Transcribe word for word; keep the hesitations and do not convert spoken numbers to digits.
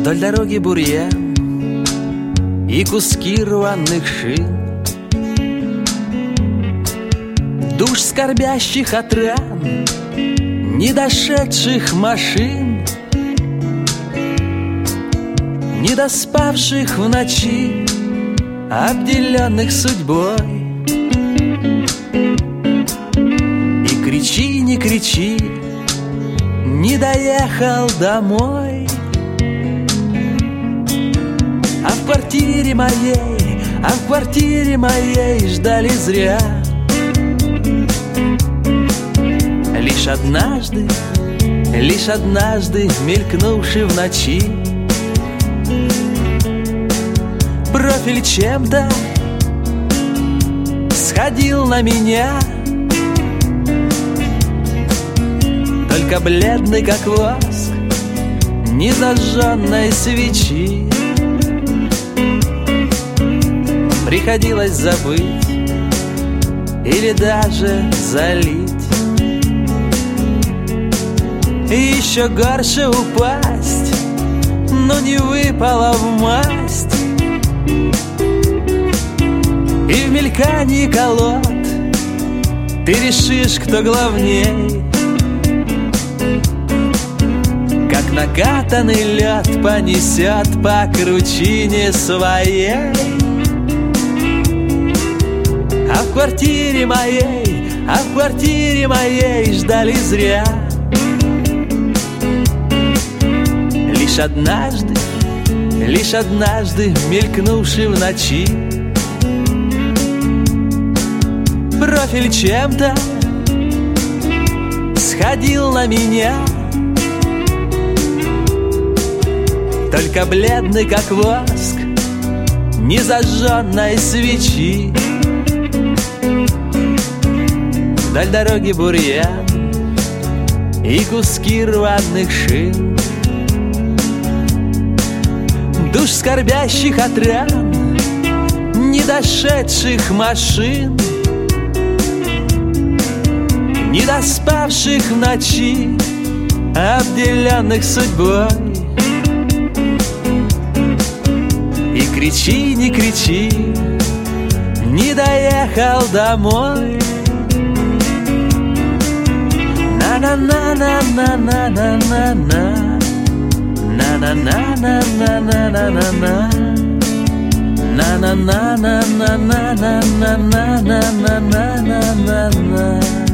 Вдоль дороги бурьян и куски рваных шин, душ скорбящих от ран, не дошедших машин, не доспавших в ночи, обделенных судьбой. И кричи, не кричи, не доехал домой. А в квартире моей, а в квартире моей ждали зря. Лишь однажды, лишь однажды мелькнувший в ночи профиль чем-то сходил на меня, только бледный, как воск незажженной свечи. Приходилось забыть или даже залить, и еще горше упасть, но не выпало в масть. И в мелькании колод ты решишь, кто главней. Как накатанный лед понесет по кручине своей. А в квартире моей, а в квартире моей ждали зря. Лишь однажды, лишь однажды мелькнувший в ночи профиль чем-то сходил на меня, только бледный, как воск незажженной свечи. Вдоль дороги бурьян и куски рваных шин, душ скорбящих от ран, не дошедших машин, не доспавших в ночи, обделенных судьбой. И кричи, не кричи, не доехал домой. На-на-на-на-на-на-на-на, на-на-на-на-на-на-на-на, на-на-на-на-на-на-на-на-на-на-на-на.